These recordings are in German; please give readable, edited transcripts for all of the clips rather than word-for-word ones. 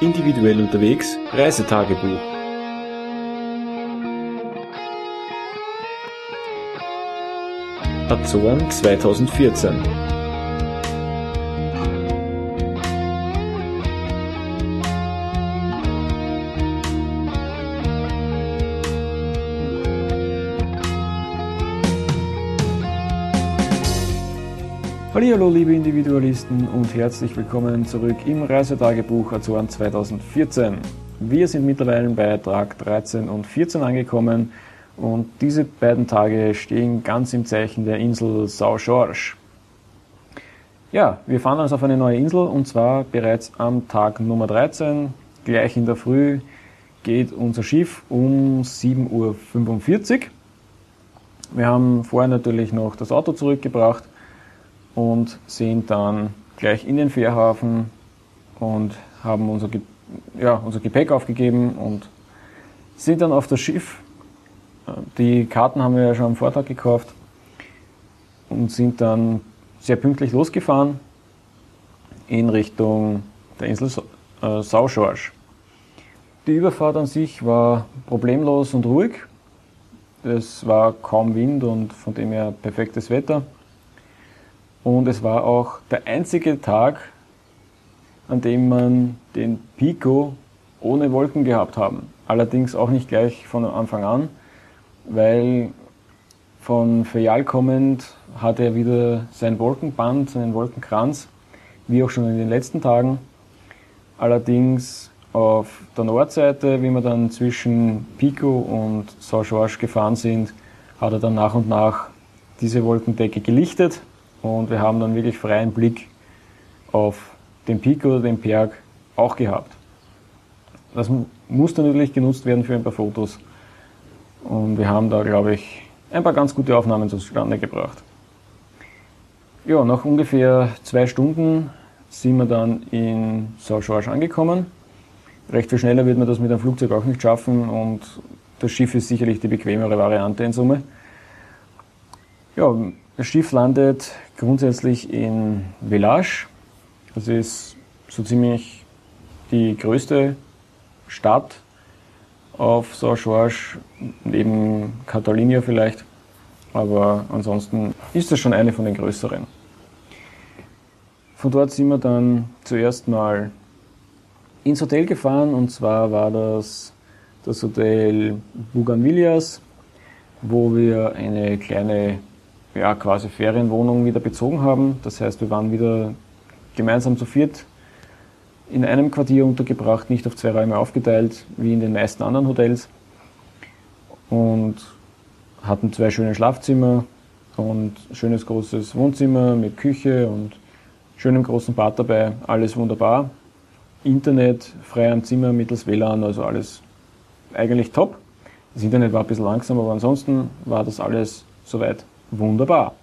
Individuell unterwegs Reisetagebuch. Azoren 2014. Hallo liebe Individualisten und herzlich willkommen zurück im Reisetagebuch Azoren 2014. Wir sind mittlerweile bei Tag 13 und 14 angekommen und diese beiden Tage stehen ganz im Zeichen der Insel São Jorge. Ja, wir fahren also auf eine neue Insel und zwar bereits am Tag Nummer 13, gleich in der Früh geht unser Schiff um 7:45 Uhr. Wir haben vorher natürlich noch das Auto zurückgebracht und sind dann gleich in den Fährhafen und haben unser Gepäck aufgegeben und sind dann auf das Schiff. Die Karten haben wir ja schon am Vortag gekauft und sind dann sehr pünktlich losgefahren in Richtung der Insel São Jorge. Die Überfahrt an sich war problemlos und ruhig. Es war kaum Wind und von dem her perfektes Wetter. Und es war auch der einzige Tag, an dem man den Pico ohne Wolken gehabt haben. Allerdings auch nicht gleich von Anfang an, weil von Fayal kommend hatte er wieder sein Wolkenband, seinen Wolkenkranz, wie auch schon in den letzten Tagen. Allerdings auf der Nordseite, wie wir dann zwischen Pico und São Jorge gefahren sind, hat er dann nach und nach diese Wolkendecke gelichtet. Und wir haben dann wirklich freien Blick auf den Pico, den Berg, auch gehabt. Das musste natürlich genutzt werden für ein paar Fotos. Und wir haben da, glaube ich, ein paar ganz gute Aufnahmen zustande gebracht. Ja, nach ungefähr 2 Stunden sind wir dann in São Jorge angekommen. Recht viel schneller wird man das mit einem Flugzeug auch nicht schaffen und das Schiff ist sicherlich die bequemere Variante in Summe. Ja, das Schiff landet grundsätzlich in Village. Das ist so ziemlich die größte Stadt auf São Jorge, neben Catalunya vielleicht. Aber ansonsten ist das schon eine von den größeren. Von dort sind wir dann zuerst mal ins Hotel gefahren und zwar war das Hotel Buganvillas, wo wir eine kleine quasi Ferienwohnung wieder bezogen haben. Das heißt, wir waren wieder gemeinsam zu viert in einem Quartier untergebracht, nicht auf 2 Räume aufgeteilt, wie in den meisten anderen Hotels. Und hatten 2 schöne Schlafzimmer und ein schönes großes Wohnzimmer mit Küche und schönem großen Bad dabei. Alles wunderbar. Internet frei am Zimmer mittels WLAN, also alles eigentlich top. Das Internet war ein bisschen langsam, aber ansonsten war das alles soweit wunderbar.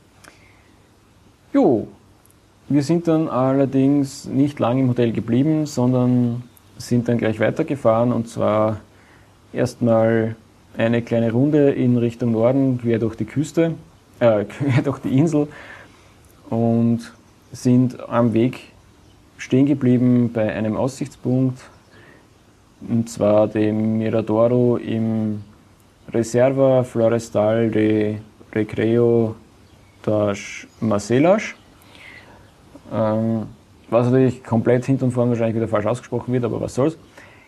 Jo, wir sind dann allerdings nicht lange im Hotel geblieben, sondern sind dann gleich weitergefahren und zwar erstmal eine kleine Runde in Richtung Norden, quer durch die Küste, quer durch die Insel und sind am Weg stehen geblieben bei einem Aussichtspunkt und zwar dem Miradouro im Reserva Florestal de Recreo das Marcelas, was natürlich komplett hinten und vorne wahrscheinlich wieder falsch ausgesprochen wird, aber was soll's.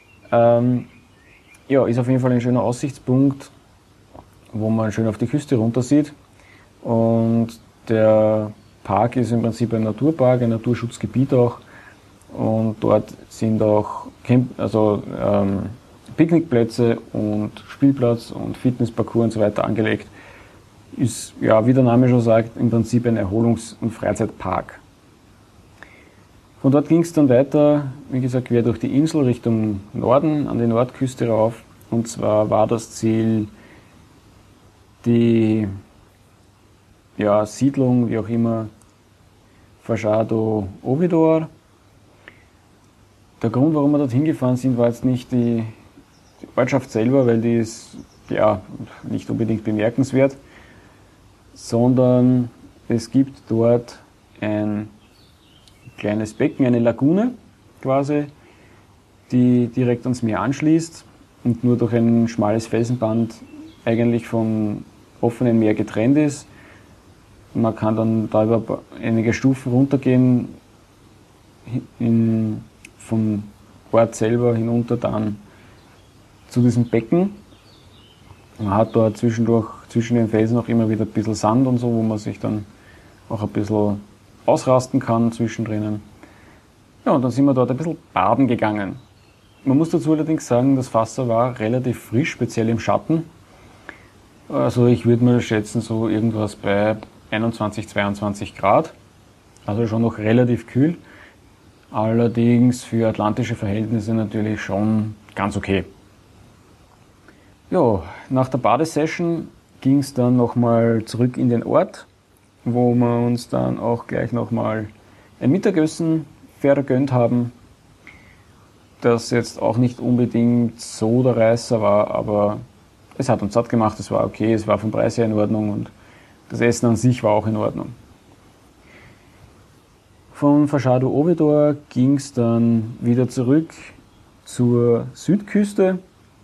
Ist auf jeden Fall ein schöner Aussichtspunkt, wo man schön auf die Küste runter sieht und der Park ist im Prinzip ein Naturpark, ein Naturschutzgebiet auch und dort sind auch Picknickplätze und Spielplatz und Fitnessparcours und so weiter angelegt. Ist, wie der Name schon sagt, im Prinzip ein Erholungs- und Freizeitpark. Von dort ging es dann weiter, wie gesagt, quer durch die Insel Richtung Norden, an die Nordküste rauf. Und zwar war das Ziel die Siedlung, wie auch immer, Fachado Ovidor. Der Grund, warum wir dorthin gefahren sind, war jetzt nicht die Ortschaft selber, weil die ist nicht unbedingt bemerkenswert, sondern es gibt dort ein kleines Becken, eine Lagune quasi, die direkt ans Meer anschließt und nur durch ein schmales Felsenband eigentlich vom offenen Meer getrennt ist. Man kann dann da über einige Stufen runtergehen, vom Ort selber hinunter dann zu diesem Becken. Man hat da zwischendurch zwischen den Felsen auch immer wieder ein bisschen Sand und so, wo man sich dann auch ein bisschen ausrasten kann zwischendrin. Ja, und dann sind wir dort ein bisschen baden gegangen. Man muss dazu allerdings sagen, das Wasser war relativ frisch, speziell im Schatten. Also ich würde mal schätzen, so irgendwas bei 21, 22 Grad. Also schon noch relativ kühl. Allerdings für atlantische Verhältnisse natürlich schon ganz okay. Ja, nach der Badesession ging es dann nochmal zurück in den Ort, wo wir uns dann auch gleich nochmal ein Mittagessen vergönnt haben, das jetzt auch nicht unbedingt so der Reißer war, aber es hat uns satt gemacht, es war okay, es war vom Preis her in Ordnung und das Essen an sich war auch in Ordnung. Von Fachado Ovidor ging es dann wieder zurück zur Südküste,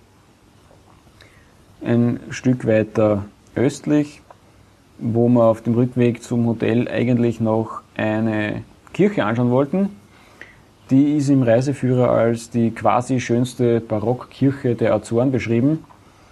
ein Stück weiter östlich, wo wir auf dem Rückweg zum Hotel eigentlich noch eine Kirche anschauen wollten. Die ist im Reiseführer als die quasi schönste Barockkirche der Azoren beschrieben.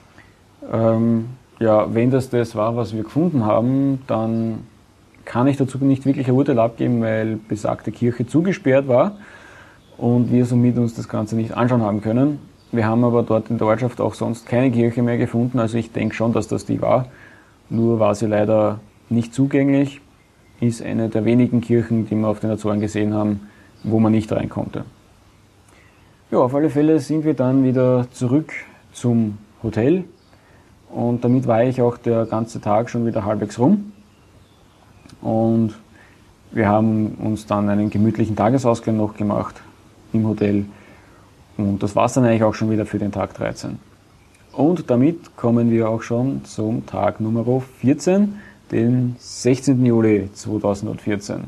Ja, wenn das war, was wir gefunden haben, dann kann ich dazu nicht wirklich ein Urteil abgeben, weil besagte Kirche zugesperrt war und wir somit uns das Ganze nicht anschauen haben können. Wir haben aber dort in der Ortschaft auch sonst keine Kirche mehr gefunden, also ich denke schon, dass das die war. Nur war sie leider nicht zugänglich, ist eine der wenigen Kirchen, die wir auf den Azoren gesehen haben, wo man nicht rein konnte. Ja, auf alle Fälle sind wir dann wieder zurück zum Hotel und damit war ich auch der ganze Tag schon wieder halbwegs rum. Und wir haben uns dann einen gemütlichen Tagesausgang noch gemacht im Hotel und das war es dann eigentlich auch schon wieder für den Tag 13. Und damit kommen wir auch schon zum Tag Nummer 14, den 16. Juli 2014.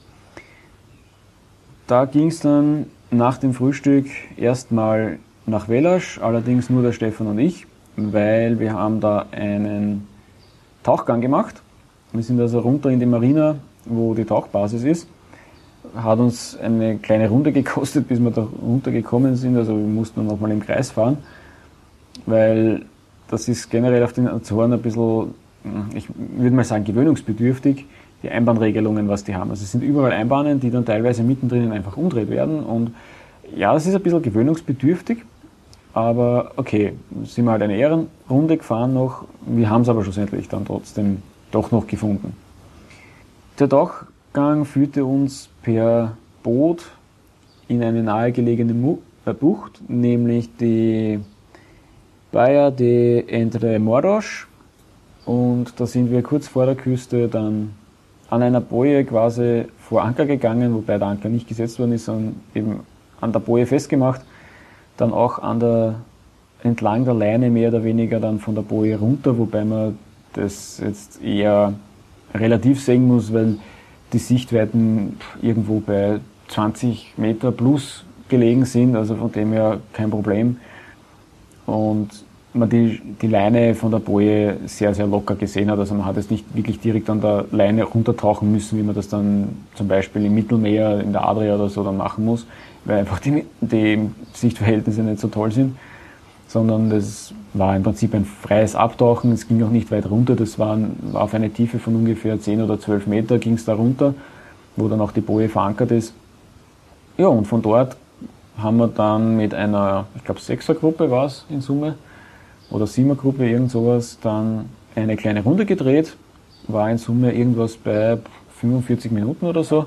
Da ging es dann nach dem Frühstück erstmal nach Velas, allerdings nur der Stefan und ich, weil wir haben da einen Tauchgang gemacht. Wir sind also runter in die Marina, wo die Tauchbasis ist. Hat uns eine kleine Runde gekostet, bis wir da runtergekommen sind, also wir mussten nochmal im Kreis fahren, weil das ist generell auf den Azoren ein bisschen, ich würde mal sagen, gewöhnungsbedürftig, die Einbahnregelungen, was die haben. Also es sind überall Einbahnen, die dann teilweise mittendrin einfach umdreht werden und ja, das ist ein bisschen gewöhnungsbedürftig, aber okay, sind wir halt eine Ehrenrunde gefahren noch, wir haben es aber schlussendlich dann trotzdem doch noch gefunden. Der Tauchgang führte uns per Boot in eine nahegelegene Bucht, nämlich die Baía de Entre Moros, und da sind wir kurz vor der Küste dann an einer Boje quasi vor Anker gegangen, wobei der Anker nicht gesetzt worden ist, sondern eben an der Boje festgemacht, dann auch entlang der Leine mehr oder weniger dann von der Boje runter, wobei man das jetzt eher relativ sehen muss, weil die Sichtweiten irgendwo bei 20 Meter plus gelegen sind, also von dem her kein Problem. Und man die Leine von der Boje sehr, sehr locker gesehen hat. Also man hat es nicht wirklich direkt an der Leine runtertauchen müssen, wie man das dann zum Beispiel im Mittelmeer, in der Adria oder so dann machen muss, weil einfach die Sichtverhältnisse nicht so toll sind. Sondern das war im Prinzip ein freies Abtauchen, es ging auch nicht weit runter, das war auf eine Tiefe von ungefähr 10 oder 12 Meter ging es da runter, wo dann auch die Boje verankert ist. Ja, und von dort haben wir dann mit einer, ich glaube 6er-Gruppe war es in Summe, oder 7er-Gruppe, irgend sowas, dann eine kleine Runde gedreht, war in Summe irgendwas bei 45 Minuten oder so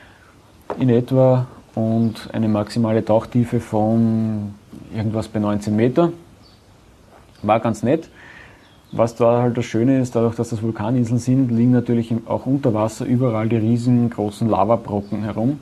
in etwa und eine maximale Tauchtiefe von irgendwas bei 19 Meter. War ganz nett. Was da halt das Schöne ist, dadurch, dass das Vulkaninseln sind, liegen natürlich auch unter Wasser überall die riesengroßen Lavabrocken herum.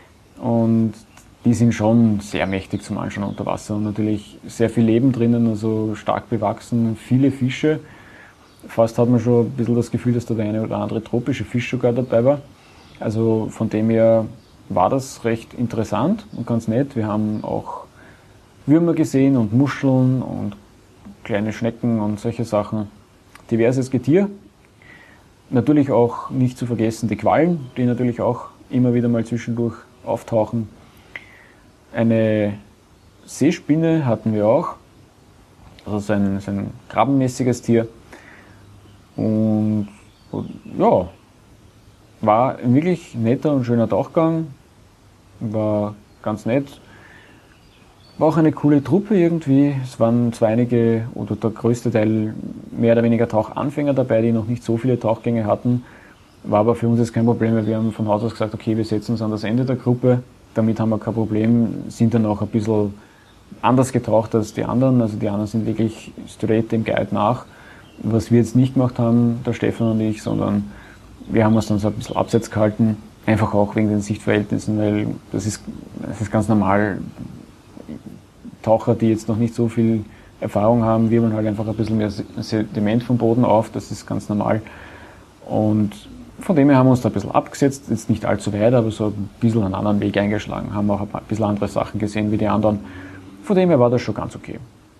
Und die sind schon sehr mächtig zum Anschauen unter Wasser und natürlich sehr viel Leben drinnen, also stark bewachsen, viele Fische. Fast hat man schon ein bisschen das Gefühl, dass da der eine oder andere tropische Fisch sogar dabei war. Also von dem her war das recht interessant und ganz nett. Wir haben auch Würmer gesehen und Muscheln und kleine Schnecken und solche Sachen. Diverses Getier. Natürlich auch nicht zu vergessen die Quallen, die natürlich auch immer wieder mal zwischendurch auftauchen. Eine Seespinne hatten wir auch, also so ein krabbenmäßiges Tier. Und ja, war ein wirklich netter und schöner Tauchgang, war ganz nett. War auch eine coole Truppe irgendwie. Es waren zwar einige oder der größte Teil mehr oder weniger Tauchanfänger dabei, die noch nicht so viele Tauchgänge hatten. War aber für uns jetzt kein Problem, weil wir haben von Haus aus gesagt, okay, wir setzen uns an das Ende der Gruppe. Damit haben wir kein Problem, sind dann auch ein bisschen anders getaucht als die anderen. Also die anderen sind wirklich straight dem Guide nach. Was wir jetzt nicht gemacht haben, der Stefan und ich, sondern wir haben uns dann so ein bisschen abseits gehalten. Einfach auch wegen den Sichtverhältnissen, weil das ist ganz normal. Taucher, die jetzt noch nicht so viel Erfahrung haben, wirbeln halt einfach ein bisschen mehr Sediment vom Boden auf, das ist ganz normal. Und von dem her haben wir uns da ein bisschen abgesetzt, jetzt nicht allzu weit, aber so ein bisschen einen anderen Weg eingeschlagen, haben auch ein bisschen andere Sachen gesehen wie die anderen. Von dem her war das schon ganz okay.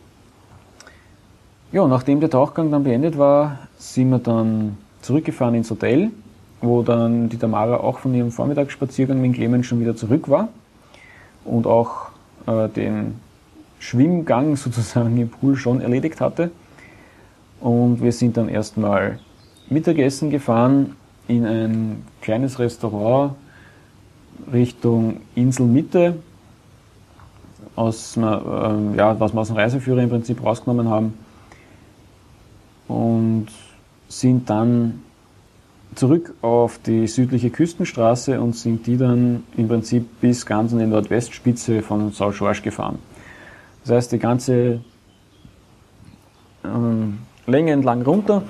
Ja, nachdem der Tauchgang dann beendet war, sind wir dann zurückgefahren ins Hotel, wo dann die Tamara auch von ihrem Vormittagsspaziergang mit Clemens schon wieder zurück war und auch den Schwimmgang sozusagen im Pool schon erledigt hatte. Und wir sind dann erstmal Mittagessen gefahren in ein kleines Restaurant Richtung Inselmitte, was wir aus dem Reiseführer im Prinzip rausgenommen haben. Und sind dann zurück auf die südliche Küstenstraße und sind die dann im Prinzip bis ganz an die Nordwestspitze von São Jorge gefahren. Das heißt, die ganze Länge entlang runter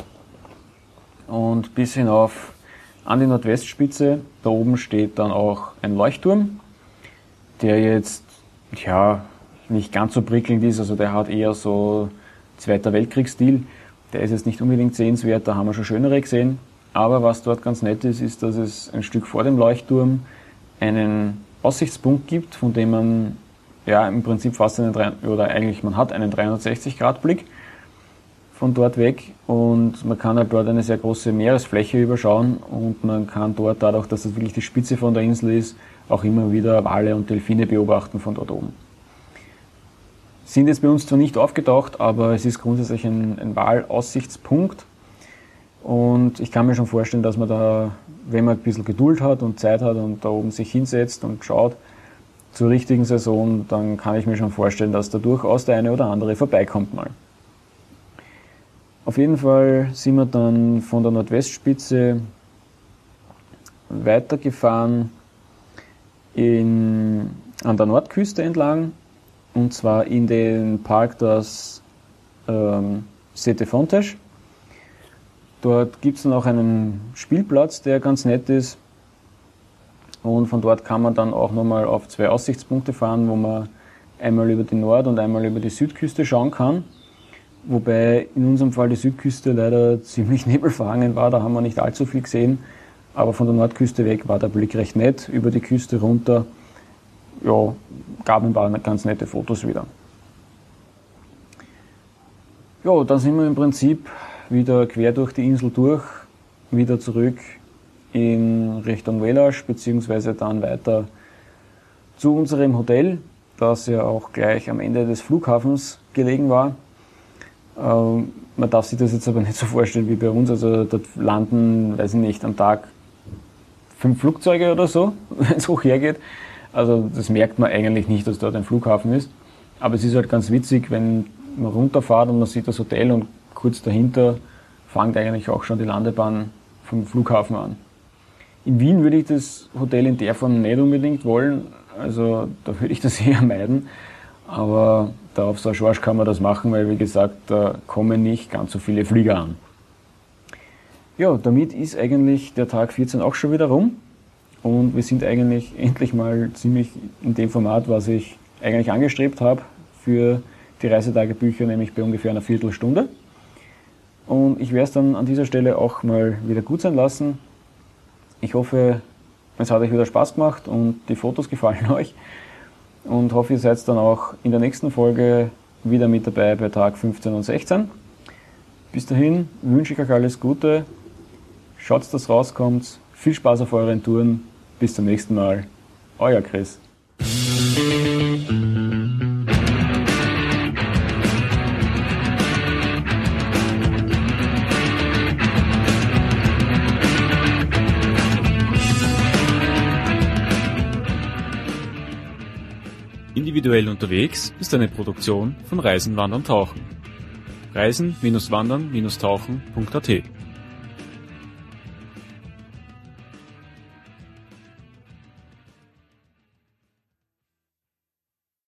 und bis hinauf an die Nordwestspitze. Da oben steht dann auch ein Leuchtturm, der jetzt nicht ganz so prickelnd ist, also der hat eher so Zweiter Weltkriegsstil. Der ist jetzt nicht unbedingt sehenswert, da haben wir schon schönere gesehen. Aber was dort ganz nett ist, ist, dass es ein Stück vor dem Leuchtturm einen Aussichtspunkt gibt, von dem man im Prinzip fast man hat einen 360-Grad-Blick von dort weg und man kann halt dort eine sehr große Meeresfläche überschauen und man kann dort, dadurch, dass es wirklich die Spitze von der Insel ist, auch immer wieder Wale und Delfine beobachten von dort oben. Sind jetzt bei uns zwar nicht aufgetaucht, aber es ist grundsätzlich ein Walaussichtspunkt und ich kann mir schon vorstellen, dass man da, wenn man ein bisschen Geduld hat und Zeit hat und da oben sich hinsetzt und schaut, zur richtigen Saison, dann kann ich mir schon vorstellen, dass da durchaus der eine oder andere vorbeikommt mal. Auf jeden Fall sind wir dann von der Nordwestspitze weitergefahren an der Nordküste entlang, und zwar in den Park das Sete Fontes. Dort gibt es dann auch einen Spielplatz, der ganz nett ist. Und von dort kann man dann auch nochmal auf 2 Aussichtspunkte fahren, wo man einmal über die Nord- und einmal über die Südküste schauen kann. Wobei in unserem Fall die Südküste leider ziemlich nebelverhangen war, da haben wir nicht allzu viel gesehen. Aber von der Nordküste weg war der Blick recht nett, über die Küste runter. Ja, gab ein paar ganz nette Fotos wieder. Ja, dann sind wir im Prinzip wieder quer durch die Insel durch, wieder zurück in Richtung Velas, beziehungsweise dann weiter zu unserem Hotel, das ja auch gleich am Ende des Flughafens gelegen war. Man darf sich das jetzt aber nicht so vorstellen wie bei uns, also dort landen, weiß ich nicht, am Tag 5 Flugzeuge oder so, wenn es hoch hergeht. Also das merkt man eigentlich nicht, dass dort ein Flughafen ist. Aber es ist halt ganz witzig, wenn man runterfährt und man sieht das Hotel und kurz dahinter fängt eigentlich auch schon die Landebahn vom Flughafen an. In Wien würde ich das Hotel in der Form nicht unbedingt wollen, also da würde ich das eher meiden. Aber da auf São Jorge kann man das machen, weil wie gesagt, da kommen nicht ganz so viele Flieger an. Ja, damit ist eigentlich der Tag 14 auch schon wieder rum. Und wir sind eigentlich endlich mal ziemlich in dem Format, was ich eigentlich angestrebt habe für die Reisetagebücher, nämlich bei ungefähr einer Viertelstunde. Und ich werde es dann an dieser Stelle auch mal wieder gut sein lassen. Ich hoffe, es hat euch wieder Spaß gemacht und die Fotos gefallen euch. und hoffe, ihr seid dann auch in der nächsten Folge wieder mit dabei bei Tag 15 und 16. Bis dahin wünsche ich euch alles Gute, schaut, dass rauskommt, viel Spaß auf euren Touren, bis zum nächsten Mal, euer Chris. Individuell unterwegs ist eine Produktion von Reisen, Wandern, Tauchen. Reisen-Wandern-Tauchen.at